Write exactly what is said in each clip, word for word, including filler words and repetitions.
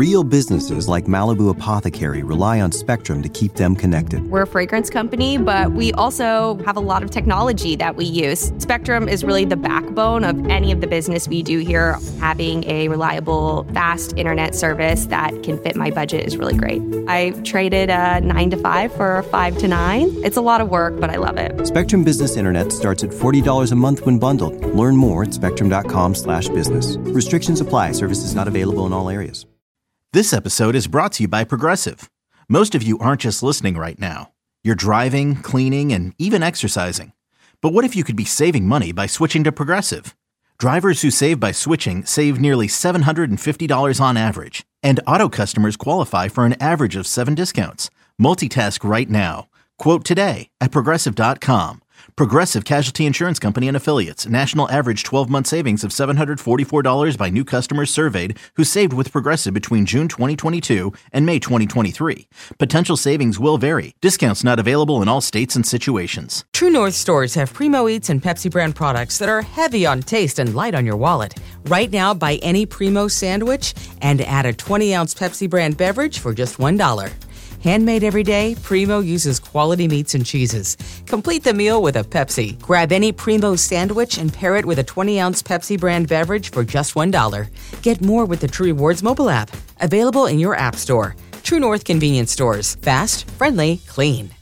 Real businesses like Malibu Apothecary rely on Spectrum to keep them connected. We're a fragrance company, but we also have a lot of technology that we use. Spectrum is really the backbone of any of the business we do here. Having a reliable, fast internet service that can fit my budget is really great. I traded a nine to five for a five to nine. It's a lot of work, but I love it. Spectrum Business Internet starts at forty dollars a month when bundled. Learn more at spectrum.com slash business. Restrictions apply. Services not available in all areas. This episode is brought to you by Progressive. Most of you aren't just listening right now. You're driving, cleaning, and even exercising. But what if you could be saving money by switching to Progressive? Drivers who save by switching save nearly seven hundred fifty dollars on average. And auto customers qualify for an average of seven discounts. Multitask right now. Quote today at Progressive dot com. Progressive Casualty Insurance Company and Affiliates. National average twelve-month savings of seven hundred forty-four dollars by new customers surveyed who saved with Progressive between June twenty twenty-two and May twenty twenty-three. Potential savings will vary. Discounts not available in all states and situations. True North stores have Primo Eats and Pepsi brand products that are heavy on taste and light on your wallet. Right now, buy any Primo sandwich and add a twenty-ounce Pepsi brand beverage for just one dollar. Handmade every day, Primo uses quality meats and cheeses. Complete the meal with a Pepsi. Grab any Primo sandwich and pair it with a twenty-ounce Pepsi brand beverage for just one dollar. Get more with the True Rewards mobile app. Available in your app store. True North Convenience Stores. Fast, friendly, clean.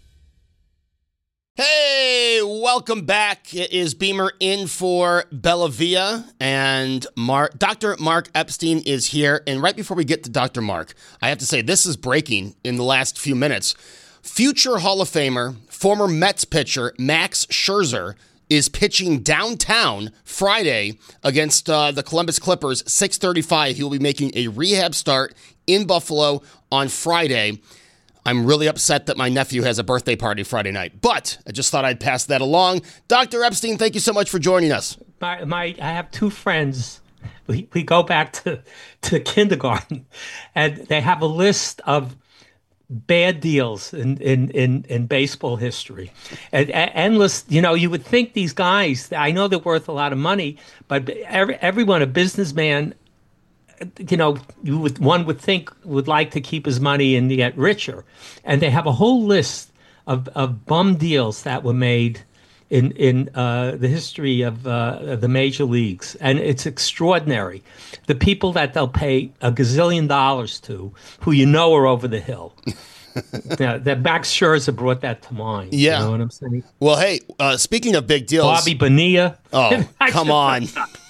Hey, welcome back. It is Beamer in for Bellavia, and Mark, Doctor Mark Epstein is here. And right before we get to Doctor Mark, I have to say this is breaking in the last few minutes. Future Hall of Famer, former Mets pitcher Max Scherzer is pitching downtown Friday against uh, the Columbus Clippers, six thirty-five. He will be making a rehab start in Buffalo on Friday. I'm really upset that my nephew has a birthday party Friday night, but I just thought I'd pass that along. Doctor Epstein, thank you so much for joining us. My, my I have two friends. We we go back to, to kindergarten, and they have a list of bad deals in in, in, in baseball history. And, and endless, you know, you would think these guys, I know they're worth a lot of money, but every, everyone, a businessman, you know, you would one would think would like to keep his money and get richer, and they have a whole list of, of bum deals that were made in in uh, the history of, uh, of the major leagues, and it's extraordinary. The people that they'll pay a gazillion dollars to, who you know are over the hill. Now, that Max Scherzer brought that to mind. Yeah, you know what I'm saying. Well, hey, uh, speaking of big deals, Bobby Bonilla. Oh, come on.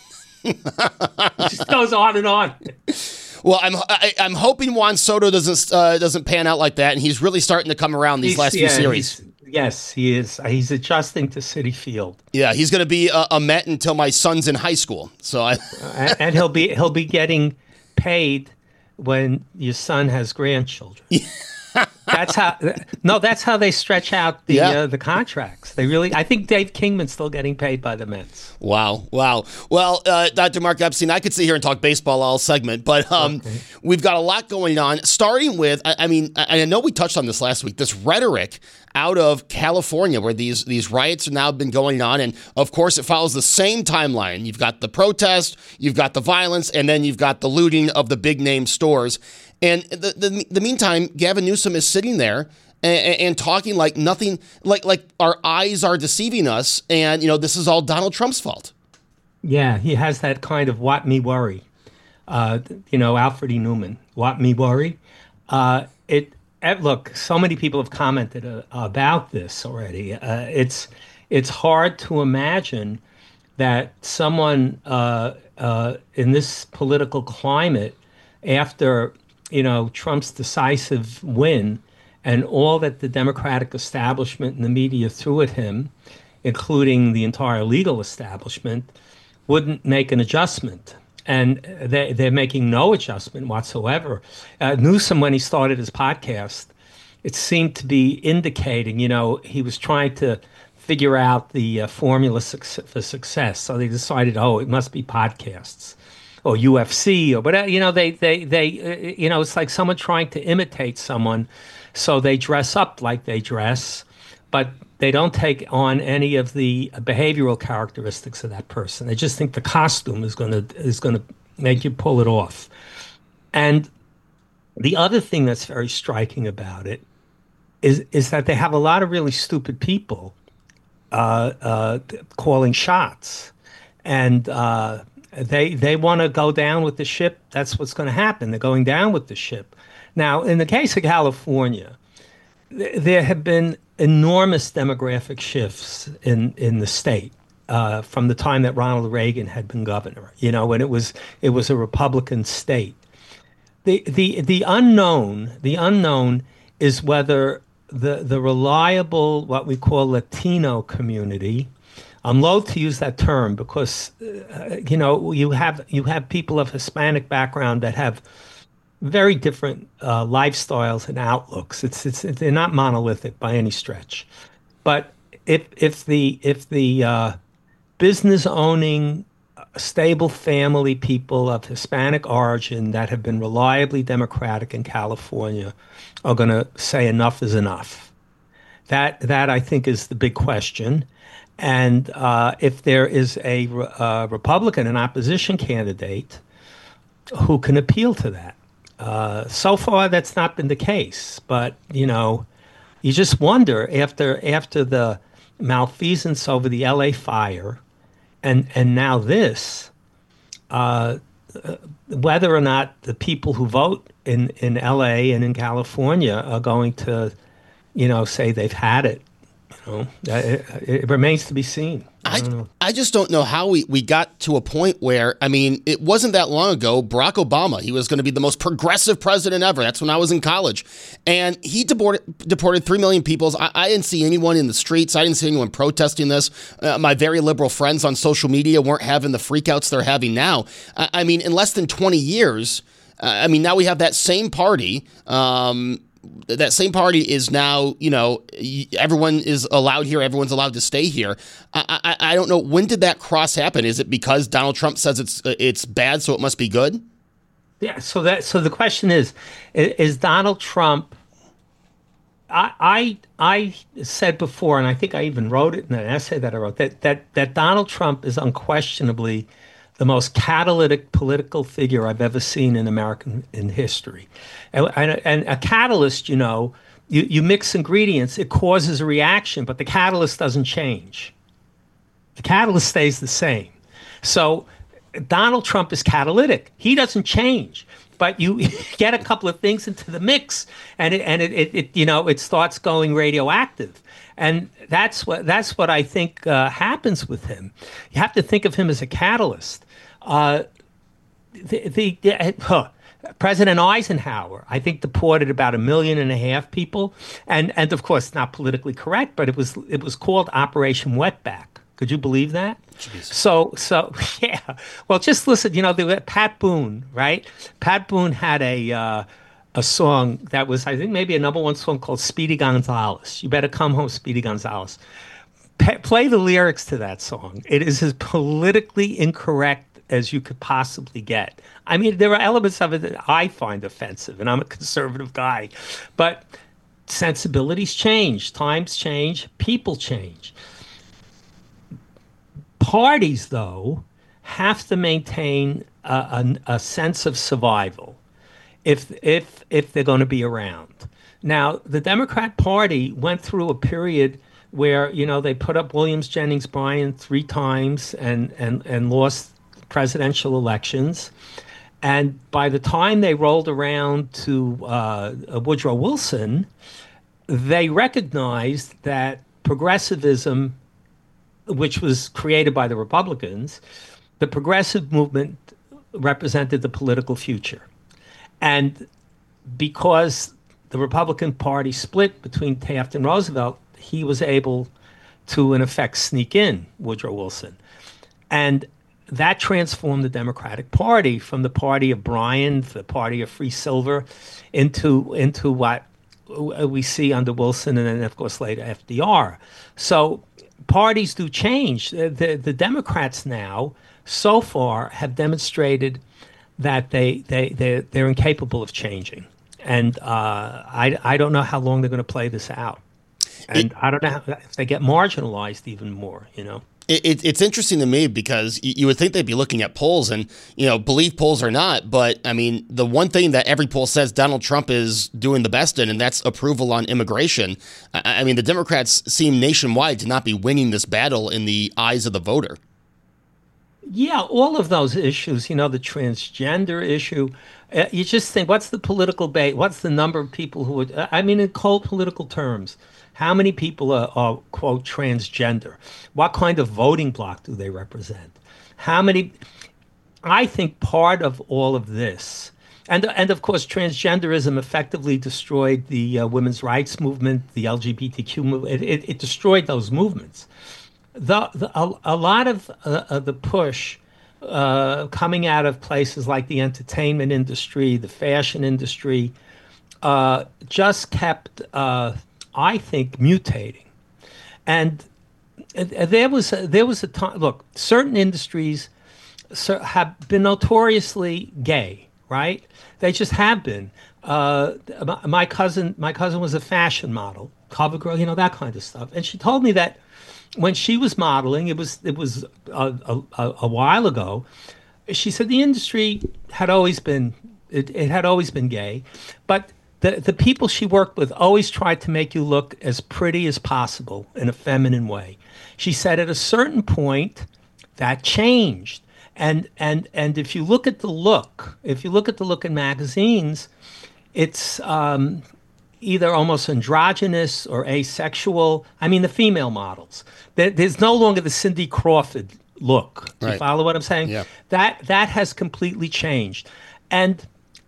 It just goes on and on. Well, I'm I, I'm hoping Juan Soto doesn't uh, doesn't pan out like that, and he's really starting to come around these He's, last yeah, few series. Yes, he is. He's adjusting to Citi Field. Yeah, he's going to be a, a Met until my son's in high school. So, I and, and he'll be he'll be getting paid when your son has grandchildren. That's how. No, that's how they stretch out the yeah. uh, the contracts. They really. I think Dave Kingman's still getting paid by the Mets. Wow, wow. Well, uh, Doctor Mark Epstein, I could sit here and talk baseball all segment, but um, okay. We've got a lot going on. Starting with, I, I mean, I, I know we touched on this last week. This rhetoric out of California, where these these riots have now been going on, and of course, it follows the same timeline. You've got the protest, you've got the violence, and then you've got the looting of the big name stores. And the, the the meantime, Gavin Newsom is sitting there and, and talking like nothing, like like our eyes are deceiving us, and you know this is all Donald Trump's fault. Yeah, he has that kind of "what me worry," uh, you know, Alfred E. Newman, "what me worry." Uh, it look, so many people have commented uh, about this already. Uh, it's it's hard to imagine that someone uh, uh, in this political climate, after you know, Trump's decisive win and all that the Democratic establishment and the media threw at him, including the entire legal establishment, wouldn't make an adjustment. And they, they're making no adjustment whatsoever. Uh, Newsom, when he started his podcast, it seemed to be indicating, you know, he was trying to figure out the uh, formula su- for success. So they decided, oh, it must be podcasts. Or U F C, or whatever, you know, they, they, they, uh, you know, it's like someone trying to imitate someone, so they dress up like they dress, but they don't take on any of the behavioral characteristics of that person. They just think the costume is going to is going to make you pull it off. And The other thing that's very striking about it is is that they have a lot of really stupid people uh, uh, calling shots, and uh, they they want to go down with the ship. That's what's going to happen. They're going down with the ship. Now, in the case of California, th- there have been enormous demographic shifts in in the state uh, from the time that Ronald Reagan had been governor. You know, when it was it was a Republican state. The the the unknown the unknown is whether the the reliable, what we call Latino community. I'm loath to use that term because uh, you know you have you have people of Hispanic background that have very different uh, lifestyles and outlooks. It's it's they're not monolithic by any stretch. But if if the if the uh, business owning, stable family people of Hispanic origin that have been reliably Democratic in California are going to say enough is enough. That that I think is the big question. And uh, if there is a uh, Republican, an opposition candidate, who can appeal to that. Uh, so far, that's not been the case. But, you know, you just wonder after after the malfeasance over the L A fire and, and now this, uh, whether or not the people who vote in, in L A and in California are going to, you know, say they've had it. You know, it, it remains to be seen. I, I, I just don't know how we, we got to a point where, I mean, it wasn't that long ago, Barack Obama, he was going to be the most progressive president ever. That's when I was in college. And he deported, deported three million people. I, I didn't see anyone in the streets. I didn't see anyone protesting this. Uh, my very liberal friends on social media weren't having the freakouts they're having now. I, I mean, in less than twenty years, uh, I mean, now we have that same party, um, that same party is now, you know, everyone is allowed here. Everyone's allowed to stay here. I, I, I don't know. When did that cross happen? Is it because Donald Trump says it's it's bad, so it must be good? Yeah. So that so the question is, is Donald Trump? I I, I said before, and I think I even wrote it in an essay that I wrote, that that that Donald Trump is unquestionably the most catalytic political figure I've ever seen in American in history. And, and, and a catalyst, you know, you, you mix ingredients, it causes a reaction, but the catalyst doesn't change. The catalyst stays the same. So Donald Trump is catalytic. He doesn't change. But you get a couple of things into the mix, and it, and it, it, it you know it starts going radioactive, and that's what that's what I think uh, happens with him. You have to think of him as a catalyst. Uh, the the, the huh, President Eisenhower, I think, deported about a million and a half people, and and of course not politically correct, but it was it was called Operation Wetback. Could you believe that? Jeez. So, so yeah. Well, just listen. You know, the, Pat Boone, right? Pat Boone had a uh, a song that was, I think, maybe a number one song called "Speedy Gonzales." You better come home, Speedy Gonzales. Pa- play the lyrics to that song. It is as politically incorrect as you could possibly get. I mean, there are elements of it that I find offensive, and I'm a conservative guy, but sensibilities change, times change, people change. Parties, though, have to maintain a, a, a sense of survival if if if they're going to be around. Now, the Democrat Party went through a period where, you know, they put up Williams Jennings Bryan three times and and and lost presidential elections. And by the time they rolled around to uh, Woodrow Wilson, they recognized that progressivism, which was created by the Republicans, the progressive movement represented the political future. And because the Republican Party split between Taft and Roosevelt, he was able to, in effect, sneak in Woodrow Wilson. And that transformed the Democratic Party from the party of Bryan, the party of free silver, into, into what we see under Wilson and then, of course, later F D R. So parties do change. The, the, the Democrats now, so far, have demonstrated that they, they, they're, they're incapable of changing. And uh, I, I don't know how long they're going to play this out. And it, I don't know how, if they get marginalized even more, you know. It, it, it's interesting to me because you, you would think they'd be looking at polls and, you know, believe polls or not. But, I mean, the one thing that every poll says Donald Trump is doing the best in, and that's approval on immigration. I, I mean, the Democrats seem nationwide to not be winning this battle in the eyes of the voter. Yeah, all of those issues, you know, the transgender issue, uh, you just think, what's the political base? What's the number of people who would, I mean, in cold political terms, how many people are, are, quote, transgender? What kind of voting bloc do they represent? How many? I think part of all of this, and and of course, transgenderism effectively destroyed the uh, women's rights movement, the L G B T Q movement. It, it, it destroyed those movements. The, the, a, a lot of, uh, of the push uh, coming out of places like the entertainment industry, the fashion industry, uh, just kept... Uh, I think, mutating. And there was a, there was a time, look, certain industries have been notoriously gay, right? They just have been. Uh, my cousin, my cousin was a fashion model, cover girl, you know, that kind of stuff. And she told me that when she was modeling, it was it was a, a, a while ago. She said the industry had always been it, it had always been gay, but The, the people she worked with always tried to make you look as pretty as possible in a feminine way. She said at a certain point that changed. And and and if you look at the look, if you look at the look in magazines, it's um, either almost androgynous or asexual. I mean, the female models. There, there's no longer the Cindy Crawford look. Do you Right. follow what I'm saying? Yeah. That that has completely changed. And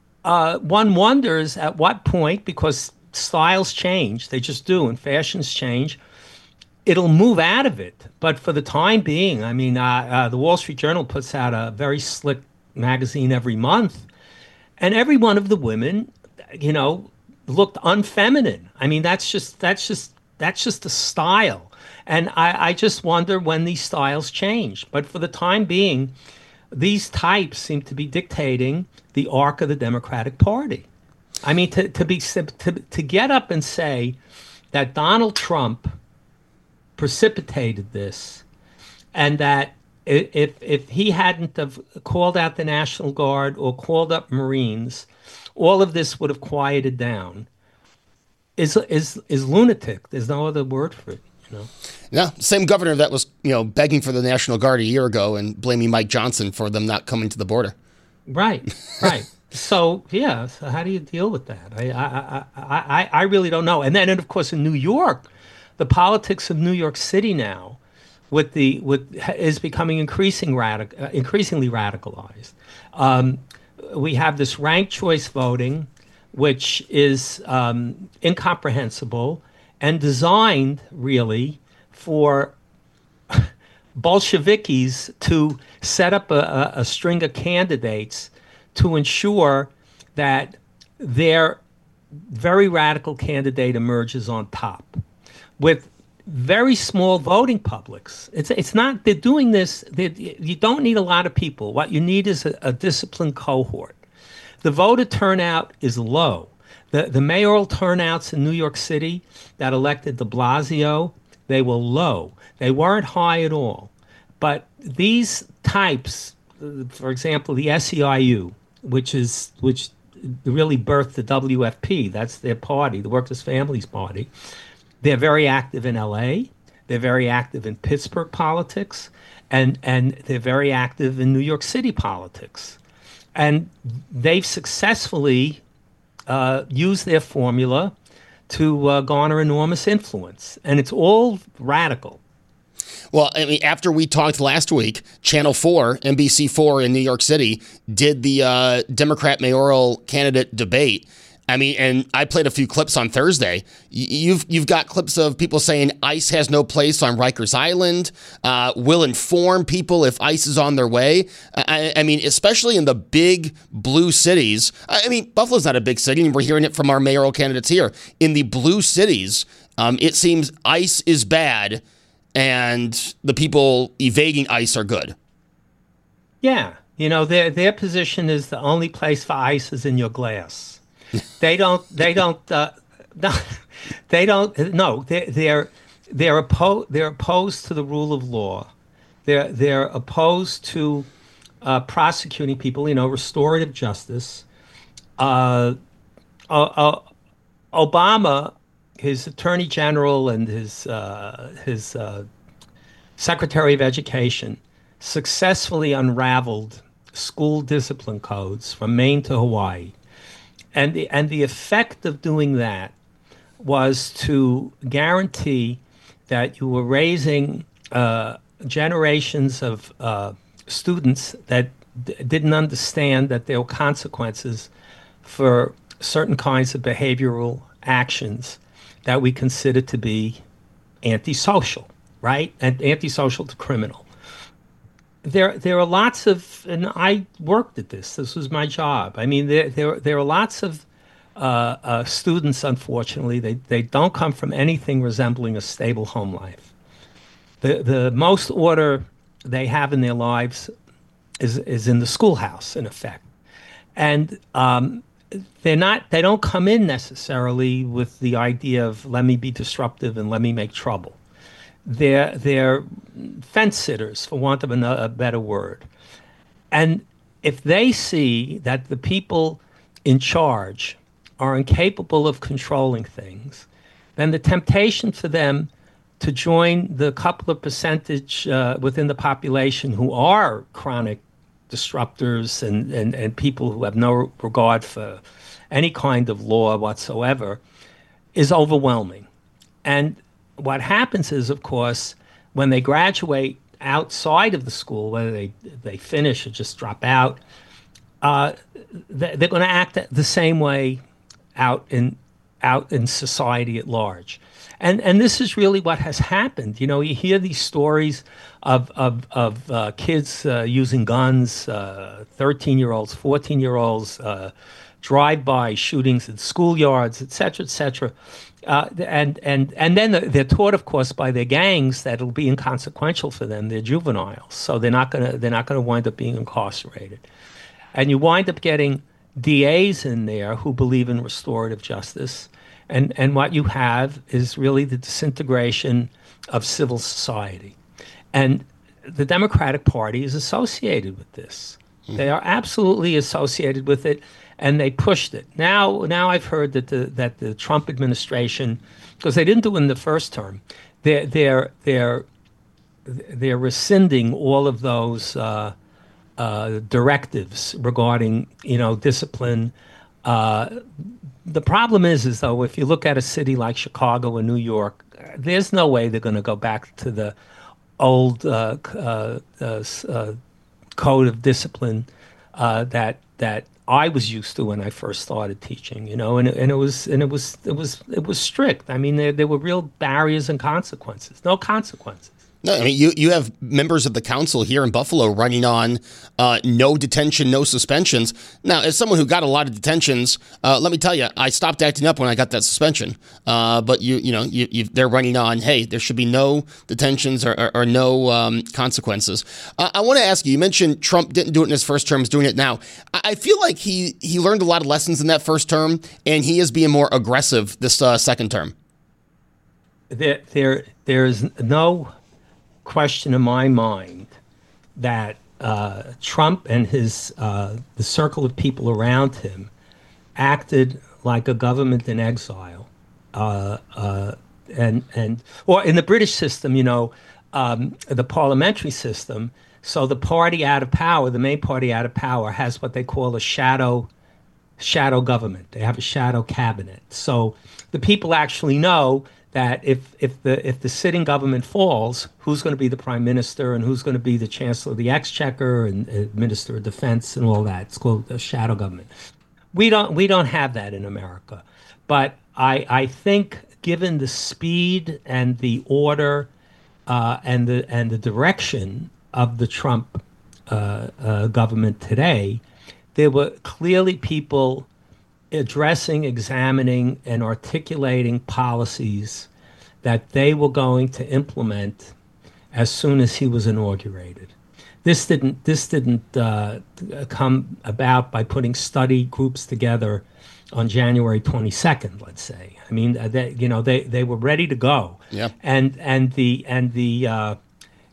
Uh, one wonders at what point, because styles change, they just do, and fashions change, it'll move out of it. But for the time being, I mean, uh, uh, the Wall Street Journal puts out a very slick magazine every month, and every one of the women, you know, looked unfeminine. I mean, that's just that's just that's just the style, and I, I just wonder when these styles change. But for the time being, these types seem to be dictating the arc of the Democratic Party. I mean, to, to be to, to get up and say that Donald Trump precipitated this, and that if if he hadn't have called out the National Guard or called up Marines, all of this would have quieted down, is is is lunatic. There's no other word for it. You know? Yeah, same governor that was, you know, begging for the National Guard a year ago and blaming Mike Johnson for them not coming to the border. Right, right. So yeah, so how do you deal with that? I, I, I, I, I really don't know. And then, and of course, in New York, the politics of New York City now, with the with is becoming increasing radic, uh, increasingly radicalized. Um, we have this ranked choice voting, which is um, incomprehensible and designed really for Bolshevikis to set up a, a, a string of candidates to ensure that their very radical candidate emerges on top with very small voting publics. It's it's not, they're doing this, you don't need a lot of people. What you need is a, a disciplined cohort. The voter turnout is low. The, the mayoral turnouts in New York City that elected de Blasio, they were low. They weren't high at all. But these types, for example, the S E I U, which is which really birthed the W F P, that's their party, the Workers' Families Party, they're very active in L A, they're very active in Pittsburgh politics, and, and they're very active in New York City politics. And they've successfully uh, used their formula to uh, garner enormous influence. And it's all radical. Well, I mean, after we talked last week, Channel four, N B C four in New York City, did the uh, Democrat mayoral candidate debate. I mean, and I played a few clips on Thursday. You've you've got clips of people saying ICE has no place on Rikers Island, uh, will inform people if ICE is on their way. I, I mean, especially in the big blue cities. I mean, Buffalo's not a big city, and we're hearing it from our mayoral candidates here. In the blue cities, um, it seems ICE is bad, and the people evading ICE are good. Yeah. You know, their their position is the only place for ICE is in your glass. They don't. They don't. Uh, no, they don't. No, they're they're they're opposed. They're opposed to the rule of law. They're they're opposed to uh, prosecuting people. You know, restorative justice. Uh, uh, uh, Obama, his attorney general, and his uh, his uh, secretary of education successfully unraveled school discipline codes from Maine to Hawaii, and the and the effect of doing that was to guarantee that you were raising uh, generations of uh, students that d- didn't understand that there were consequences for certain kinds of behavioral actions that we consider to be antisocial, right? And antisocial to criminal. There, there are lots of, and I worked at this. This was my job. I mean, there, there, there are lots of uh, uh, students. Unfortunately, they, they don't come from anything resembling a stable home life. The, the most order they have in their lives is is in the schoolhouse, in effect, and um, they're not. They don't come in necessarily with the idea of let me be disruptive and let me make trouble. They're they're fence sitters, for want of a, a better word. And if they see that the people in charge are incapable of controlling things, then the temptation for them to join the couple of percentage uh, within the population who are chronic disruptors and, and, and people who have no regard for any kind of law whatsoever is overwhelming. And what happens is, of course, when they graduate outside of the school, whether they they finish or just drop out, uh, they're going to act the same way out in out in society at large. And and this is really what has happened. You know, you hear these stories of of of uh, kids uh, using guns, uh, thirteen-year-olds, fourteen-year-olds, uh, drive-by shootings in schoolyards, et cetera, et cetera. Uh, and and and then they're taught, of course, by their gangs that it'll be inconsequential for them. They're juveniles, so they're not gonna they're not gonna wind up being incarcerated. And you wind up getting D As in there who believe in restorative justice. And and what you have is really the disintegration of civil society. And the Democratic Party is associated with this. Mm-hmm. They are absolutely associated with it, and they pushed it. Now now I've heard that the that the Trump administration, because they didn't do it in the first term, they're they're they're they're rescinding all of those uh, uh, directives regarding, you know, discipline. Uh, The problem is, is though, if you look at a city like Chicago or New York, there's no way they're going to go back to the old uh, uh, uh, uh, code of discipline uh, that that I was used to when I first started teaching. You know, and and it was and it was it was it was strict. I mean, there there were real barriers and consequences. No consequences. No, I mean, you, you have members of the council here in Buffalo running on uh, no detention, no suspensions. Now, as someone who got a lot of detentions, uh, let me tell you, I stopped acting up when I got that suspension. Uh, but you, you know, you, you, they're running on, hey, there should be no detentions or, or, or no um, consequences. Uh, I want to ask you. You mentioned Trump didn't do it in his first term; is doing it now. I, I feel like he he learned a lot of lessons in that first term, and he is being more aggressive this uh, second term. There, there, there is no question in my mind that uh, Trump and his uh, the circle of people around him acted like a government in exile, uh, uh, and and or in the British system, you know, um, the parliamentary system. So the party out of power, the main party out of power, has what they call a shadow shadow government. They have a shadow cabinet. So the people actually know that if if the if the sitting government falls, who's going to be the prime minister and who's going to be the chancellor of the exchequer and uh, minister of defense and all that. It's called a shadow government. We don't we don't have that in America. But I I think given the speed and the order uh, and the and the direction of the Trump uh, uh, government today, there were clearly people addressing, examining, and articulating policies that they were going to implement as soon as he was inaugurated. This didn't this didn't uh, come about by putting study groups together on January twenty-second, let's say. I mean, they, you know, they, they were ready to go. Yeah. And and the and the uh,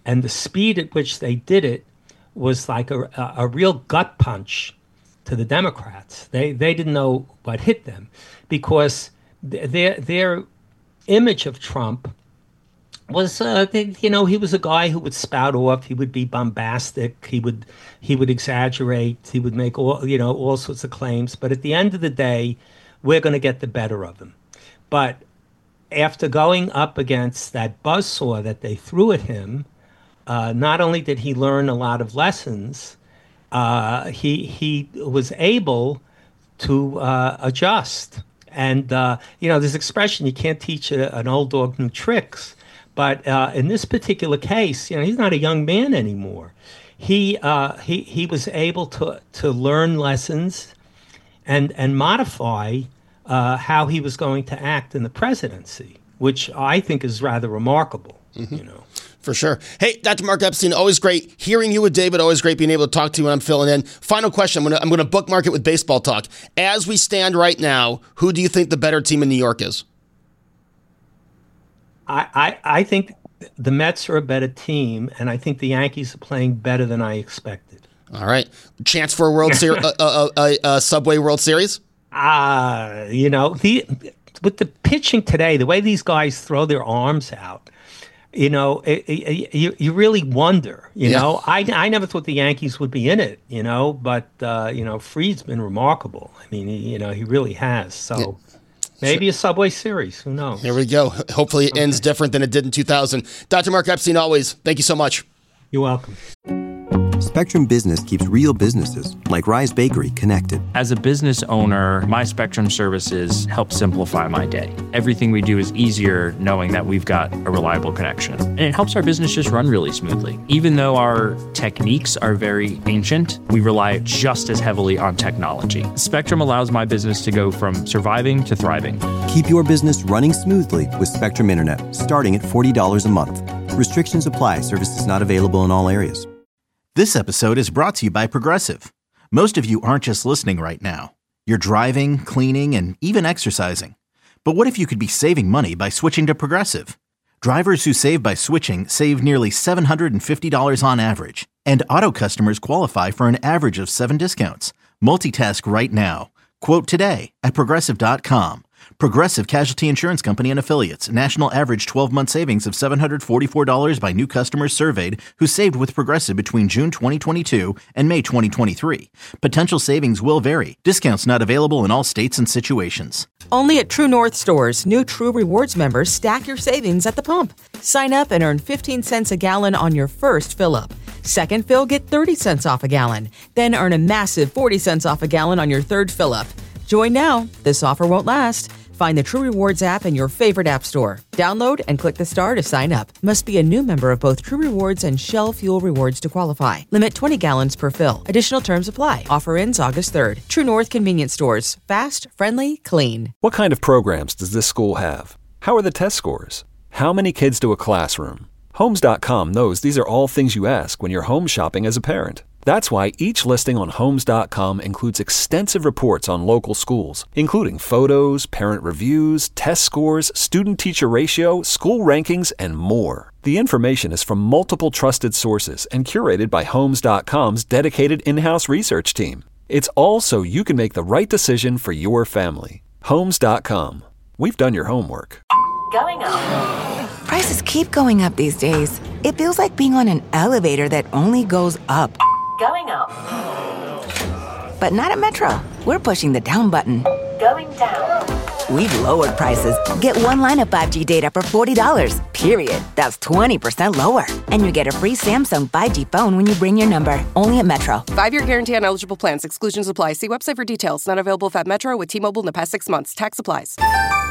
and the speed at which they did it was like a, a, a real gut punch to the Democrats. They they didn't know what hit them, because th- their their image of Trump was, uh, they, you know, he was a guy who would spout off. He would be bombastic. He would he would exaggerate. He would make all you know all sorts of claims. But at the end of the day, we're going to get the better of him. But after going up against that buzzsaw that they threw at him, uh, not only did he learn a lot of lessons, uh, he he was able to uh, adjust. And uh, you know, this expression, you can't teach a, an old dog new tricks. But uh, in this particular case, you know, he's not a young man anymore. He uh, he he was able to to learn lessons and and modify uh, how he was going to act in the presidency, which I think is rather remarkable. Mm-hmm. You know, for sure. Hey, Doctor Mark Epstein, always great hearing you with David. Always great being able to talk to you when I'm filling in. Final question. I'm gonna I'm gonna bookmark it with baseball talk. As we stand right now, who do you think the better team in New York is? I, I, I think the Mets are a better team, and I think the Yankees are playing better than I expected. All right. Chance for a World Series, a, a, a, a Subway World Series? Uh, you know, the with the pitching today, the way these guys throw their arms out, you know, it, it, you you really wonder. You yeah. know, I, I never thought the Yankees would be in it, you know, but, uh, you know, Fried's been remarkable. I mean, he, you know, he really has. So. Yeah. Maybe a Subway Series. Who knows? Here we go. Hopefully it okay. ends different than it did in two thousand. Doctor Mark Epstein, always. Thank you so much. You're welcome. Spectrum Business keeps real businesses, like Rise Bakery, connected. As a business owner, my Spectrum services help simplify my day. Everything we do is easier knowing that we've got a reliable connection. And it helps our business just run really smoothly. Even though our techniques are very ancient, we rely just as heavily on technology. Spectrum allows my business to go from surviving to thriving. Keep your business running smoothly with Spectrum Internet, starting at forty dollars a month. Restrictions apply. Services not available in all areas. This episode is brought to you by Progressive. Most of you aren't just listening right now. You're driving, cleaning, and even exercising. But what if you could be saving money by switching to Progressive? Drivers who save by switching save nearly seven hundred fifty dollars on average. And auto customers qualify for an average of seven discounts. Multitask right now. Quote today at Progressive dot com. Progressive Casualty Insurance Company and Affiliates. National average twelve-month savings of seven hundred forty-four dollars by new customers surveyed who saved with Progressive between June twenty twenty-two and May twenty twenty-three. Potential savings will vary. Discounts not available in all states and situations. Only at True North stores, new True Rewards members stack your savings at the pump. Sign up and earn fifteen cents a gallon on your first fill-up. Second fill, get thirty cents off a gallon. Then earn a massive forty cents off a gallon on your third fill-up. Join now. This offer won't last. Find the True Rewards app in your favorite app store. Download and click the star to sign up. Must be a new member of both True Rewards and Shell Fuel Rewards to qualify. Limit twenty gallons per fill. Additional terms apply. Offer ends August third. True North Convenience Stores. Fast, friendly, clean. What kind of programs does this school have? How are the test scores? How many kids do a classroom? Homes dot com knows these are all things you ask when you're home shopping as a parent. That's why each listing on Homes dot com includes extensive reports on local schools, including photos, parent reviews, test scores, student-teacher ratio, school rankings, and more. The information is from multiple trusted sources and curated by Homes dot com's dedicated in-house research team. It's all so you can make the right decision for your family. Homes dot com. We've done your homework. Going up. Prices keep going up these days. It feels like being on an elevator that only goes up. Going up. But not at Metro. We're pushing the down button. Going down. We've lowered prices. Get one line of five G data for forty dollars, period. That's twenty percent lower. And you get a free Samsung five G phone when you bring your number. Only at Metro. Five-year guarantee on eligible plans. Exclusions apply. See website for details. Not available if at Metro with T-Mobile in the past six months. Tax applies.